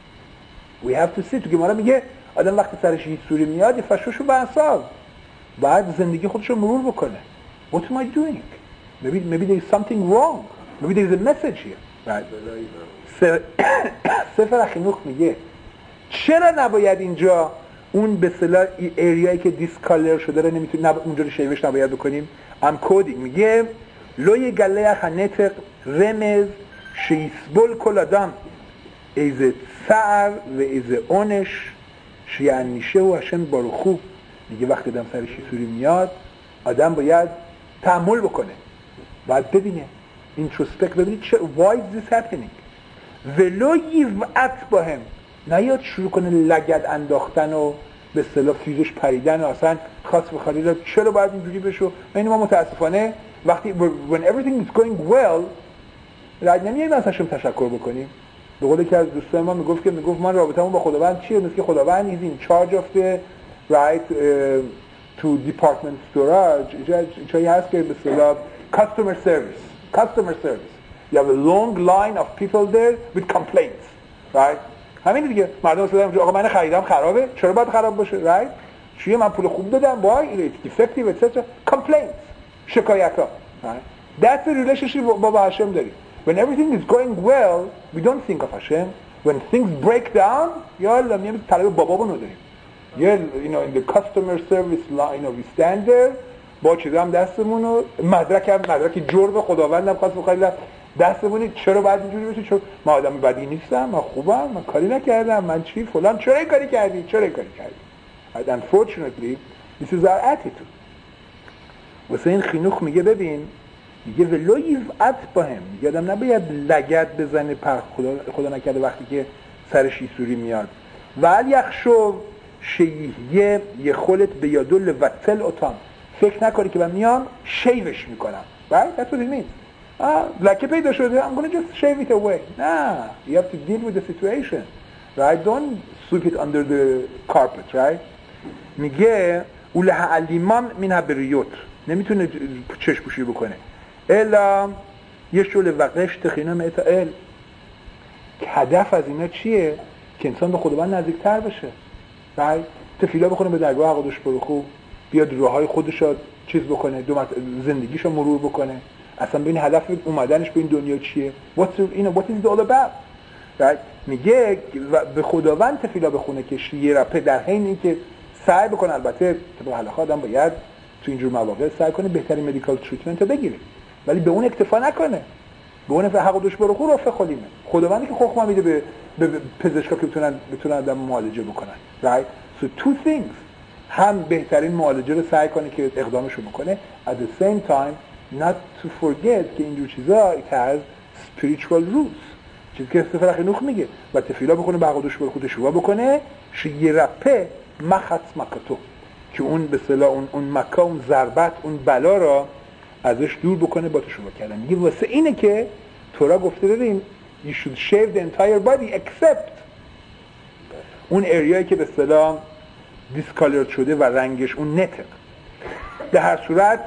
we have to see تو گمارا میگه آدم وقتی سرش یسوری میاد فشوشو بنساز بعد زندگی خودشو مرور بکنه. What am I doing? Maybe there is something wrong. Maybe there is a message here. Right. سفر اخینوخ میگه چرا نباید اینجا اون به اصطلاح اریایی که دیسکالر شده رو نمیتونیم اونجا رو شیوش نباید بکنیم. ام کودینگ میگه لوی گله خنتق رمز شیسبل کلادم ایز سر و ایز اونش شیعنیشه و هشم باروخو. میگه وقتی آدم سرش یسوری میاد آدم باید تأمل بکنه باید ببینه اینتروسپکت ببینید why is this happening ولو یوعت با هم نیاد شروع کنه لگد انداختن و به اصطلاح فیزش پریدن و اصلا خاص بخوری چرا باید اینجوری بشه. یعنی ما متاسفانه وقتی when everything is going well نمیاییم از هاشم تشکر بکنیم. به قول که از دوستان ما میگفت ما رابطمون با خداوند چیه؟ مثل که خداوند is in charge of the right to department storage جایی هست که به اصطلاح customer service you have a long line of people there with complaints right همین دیگه مردم اصلا آقا من خریدم خرابه چرا باید خراب باشه right چیه من پول خوب دادم وای it's defective etc complaints شکایت ها right that's the relationship با هاشم داریم. when everything is going well we don't think of Hashem. when things break down یالا میام طلب بابامونو داریم. you know in the customer service line we stand there با چیزام دستمونو مدرک جرم خداوندم خواست بخوام دستمونی چرا باید اینجوری بشه چون ما آدم بدی نیستم من خوبم من کاری نکردم من چی فلان چرا این کاری کردی and unfortunately this is our attitude. واسه این خینوخ میگه ببین میگه ولو یفعت با هم میگه آدم نباید لگد بزنه پر خدا نکرده وقتی که سرش یسوری میاد ولی یخشو شیعیه یه خلط به یادل وطل اتام فکر نکنی که من میام شیوش میکنم right that's what it means. لکه پیدا شده I'm gonna just shave it away. Nah, you have to deal with the situation right don't sweep it under the carpet right. میگه اوله علیمان منها بریوت نمیتونه چشم پوشی بکنه الا یه شل وقش تخینا میتا ال. هدف از اینا چیه؟ که انسان به خداوند نزدیکتر بشه right تفیلا بخونه به درگاه قدوس بروخو بیاد راههای خودش رو چیز بکنه زندگیشو مرور بکنه اصلا ببین هدف اومدنش به این دنیا چیه what is it all about right میگه به خداوند تفیلا بخونه که یه رپه در حین اینکه سعی بکنه البته طبق حلقه آدم باید تو اینجور مواقع سعی کنه بهترین مدیکال تریتمنت رو بگیره ولی به اون اکتفا نکنه، به اون حق دوش برو خور رفع خلیمه. خداوندی که خخما میده به پزشکا که بتونن آدم معالجه بکنن. right? So two things. هم بهترین معالجه رو سعی کنه که اقدامشو بکنه. At the same time not to forget که اینجور چیزا it has spiritual roots. چیزی که استفاده خنوخ میگه و تفیلا بکنه به حق دوش برو خود شوا بکنه شیرپه مخص مکتو که اون به اصطلاح اون مکه، اون ضربت، اون بلا را ازش دور بکنه با تو شروع کردن. میگه واسه اینه که تورا گفته ببین you should shave the entire body except اون اریایی که به اصطلاح دیسکالر شده و رنگش اون نتق. به هر صورت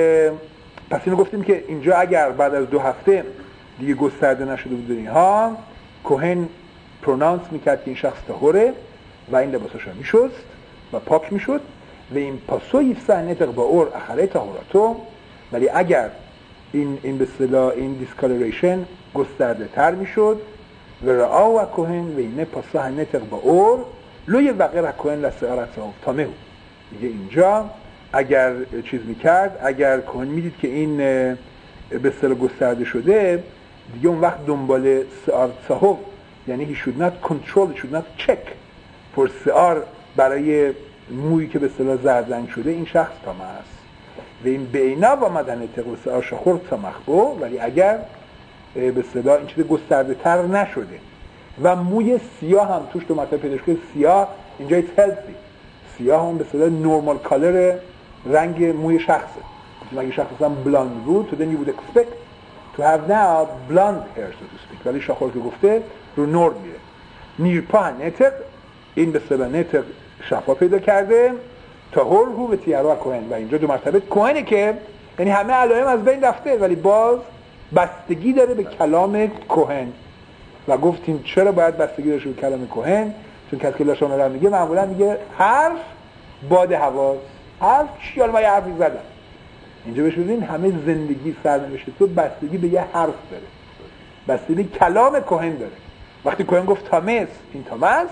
پس اینو گفتیم که اینجا اگر بعد از 2 هفته دیگه گسترده نشده بود اینها، کوهن پرونانس میکرد که این شخص طهوره و این لباسش رو میشست و پاک میشد و این پاسو یفسه نتق با اور اخره طهوراتو. ولی اگر این به اصطلاح این دیسکالریشن گسترده تر میشد و رعا و کوهن و این پاسه نتق با اور لوی وقر کوهن لسعارت تامه. میگه اینجا اگر چیز میکرد، اگر کوهن میدید که این به اصطلاح گسترده شده دیگه اون وقت دنبال سعار صاحب، یعنی he should not control, he should not check for سعار برای مویی که به اصطلاح زرد رنگ شده این شخص تامه است. و این بینا و مدن تقو سعار شخور تامخبو. ولی اگر به اصطلاح این چیز گسترده تر نشده و موی سیاه هم توش تو مطلب پیداش که سیاه اینجا it's healthy، سیاه هم به اصطلاح نورمال کالر رنگ موی شخصه. اگه شخص مثلا بلاند بود تو then you would expect to have now blonde hair so to speak، ولی شاخور که گفته رو نورم میره. نیرپا نتق این به اصطلاح نتق شفا پیدا کرده طهور هو و تیارا کوهن. و اینجا 2 مرتبه کوهنه که یعنی همه علائم از بین رفته ولی باز بستگی داره به کلام کوهن. و گفتیم چرا باید بستگی داشته به کلام کوهن؟ چون کسی که لاشون رو میگه معمولا میگه حرف باد حواس، حرف چی حالا من یه حرفی زدم. اینجا بهش ببین همه زندگی سرنوشت تو بستگی به یه حرف داره، بستگی به کلام کوهن داره. وقتی کوهن گفت تامس این تامس،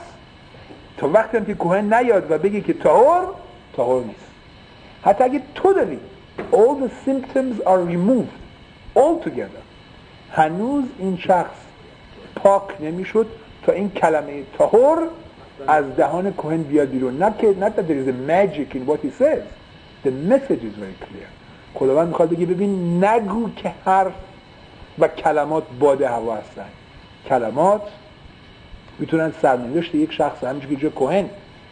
تا وقتی هم که کوهن نیاد و بگی که طهور نیست. حتی اگه تو داری all the symptoms are removed altogether هنوز این شخص پاک نمیشد تا این کلمه طهور از دهان کوهن بیاد بیرون. not that there is a magic in what he says, the message is very clear. خداوند میخواد بگه ببین نگو که حرف و کلمات باد هوا هستن. کلمات میتونن سرنوشت یک شخص همینجوری که جا کوهن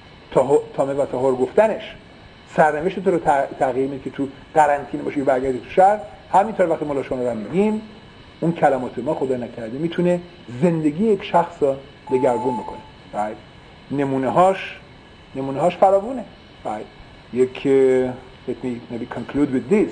تامه و طهور گفتنش سرنوشت تو رو تغییر میده که تو قرنطینه باشی برگردی تو شهر. همینطور وقتی مولاشون رو میگیم اون کلمات ما خدا نکرده میتونه زندگی یک شخص رو دگرگون بکنه. right? نمونه هاش فراوونه. right? یک let me maybe conclude with this.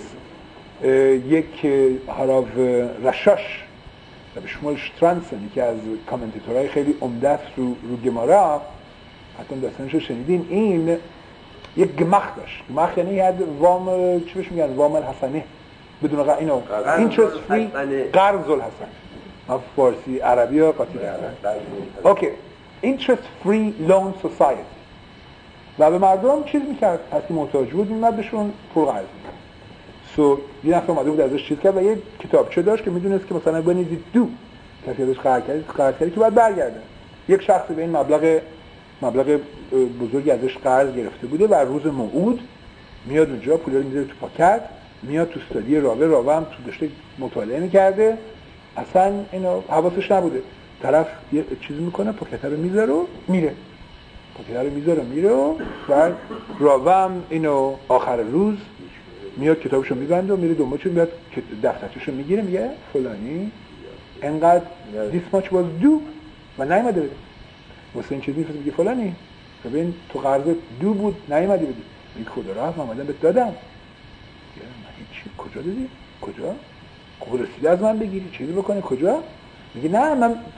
یک هراو رشاش و به شمول شترانسن یکی از کامنتاتورهای خیلی عمده است رو گمارا، حتی داستانش رو شنیدین، این یک گمخ داشت. گمخ یعنی یه وام چی بهش میگن؟ وام الحسنه بدون اینو interest free قرض الحسن. من فارسی عربی ها قاطی کردم. اوکی interest free loan society و به مردم چیز میکرد هستی محتاج بود میمد بهشون پول قرض میکرد. یه نفر اومده بود ازش چیز کرد و یه کتابچه داشت که میدونست که مثلا بنویسید دو کسی ازش قرض کردی که باید برگرده. یک شخص به این مبلغ بزرگی ازش قرض گرفته بوده و روز موعود میاد اونجا پول رو میذاره تو پاکت، میاد تو استادی راوه هم تو داشته مطالعه میکرده، اصلا اینو حواسش نبوده. طرف یه چیز میکنه پاکت رو میذاره و میره، و راوه هم اینو آخر روز میاد کتابشو میبنده و میره دنبالش، میاد دفترچه‌شو میگیره میگه فلانی انقدر this much was due و نیومده بده. واسه این چیز میفرسته میگه فلانی ببین تو قرضت دو بود نیومدی بدی. میگه خدا رحم اومدم بهت دادم. من هیچ کجا دادی؟ کجا؟ خب رسیده از من بگیری چیزی بکنه کجا؟ میگه نه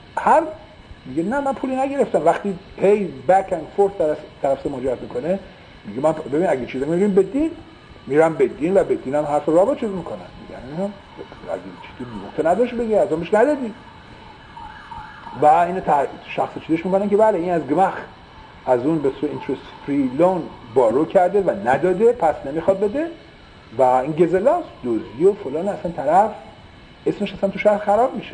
من پولی نگرفتم. وقتی هی بک اند فورت طرف ماجرا میکنه میگه من ببین اگه چیزی میگم بدین، میرم بدین و بدینم حرف رابو چیز میکنن. میگن اگه چیزی موقع نداشت بگی ازمش ندادی. و اینو شخص چیزش میکنن که بله این از گمخ از اون به صورت interest free loan بارو کرده و نداده، پس نمیخواد بده و این گزلاس دزدی و فلان اصلا طرف اسمش اصلا تو شهر خراب میشه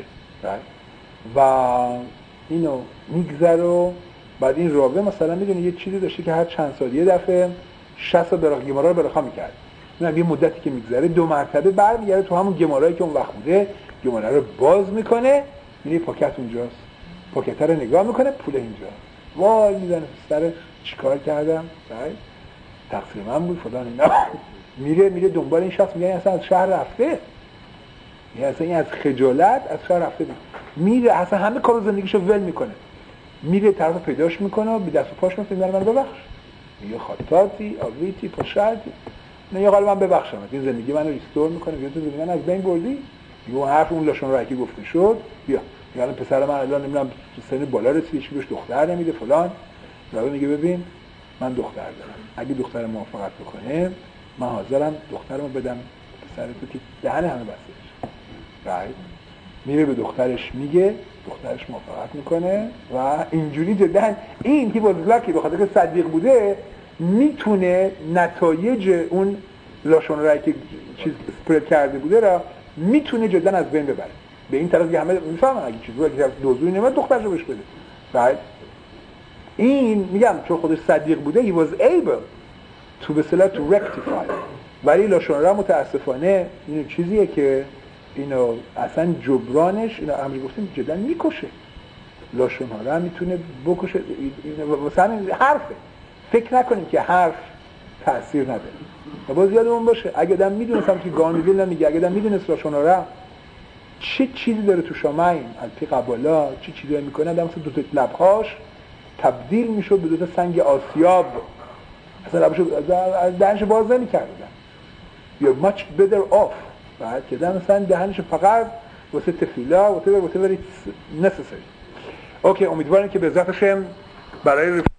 و اینو میگذره. بعد این رابعه مثلا میدونه یه چیزی داشته که هر چند سال یه دفعه 60 گمارا رو برخا میکرد. میدونم یه مدتی که میگذره 2 مرتبه برمیگرده تو همون گمارایی که اون وقت بوده، گمارا رو باز میکنه، میره پاکت اونجاست، پاکت رو نگاه میکنه، پول اینجا. وای میزنه سر چیکار کردم؟ تقصیر من بود فلان اینا. میره دنبال این شخص، میگه اصلا از شهر رفته، یعنی اصلا این از خجالت از شهر رفته میره، اصلا همه کار زندگیشو ول میکنه، میره طرف پیداش میکنه، بی دست و پاش میگه من ببخش، میگه خاطاتی آویتی پاشاتی، نه حالا من ببخشم، این زندگی منو ریستور میکنه، میگه تو زندگی من از بین بردی، میگه اون حرف اون لاشون رو که گفته شد، بیا میگه پسر من الان نمیدونم سن بالا رسید، هیچ بهش دختر نمیده فلان. بعد میگه ببین من دختر دارم، اگه دختر موافقت بکنه من حاضرم دخترمو بدم پسر تو که دهن همه بسته بشه. میره به دخترش میگه، دخترش موافقت میکنه و اینجوری جدا این که بازلاکی به خاطر که صدیق بوده میتونه نتایج اون لاشون رای که چیز سپرد کرده بوده را میتونه جدا از بین ببره. به این طرف که همه میفهمن اگه چیزی رو اگه دوزوی نمیاد دخترش رو بهش بده. بعد این میگم چون خودش صدیق بوده he was able to به اصطلاح to rectify. ولی لاشون رای متاسفانه این چیزیه که اینو اصلا جبرانش اینو همین گفتیم جدا میکشه. لاشون ها رو میتونه بکشه. مثلا حرفه، فکر نکنیم که حرف تأثیر نداره. و باز یادمون باشه اگه آدم میدونستم که گانویل نمیگه، اگه آدم میدونست لاشون ها رو چه چیزی داره تو شاماین الپی قبالا، چه چیزی میکنه، آدم مثل دوتا لبخاش تبدیل میشد به دوتا سنگ آسیاب، اصلا لبشو از دهنش باز نمی‌کرد. یا much better off. بعد که مثلا دهنش فقط واسه تفیلا whatever it's necessary. اوکی، امیدوارم که به ذاتشم برای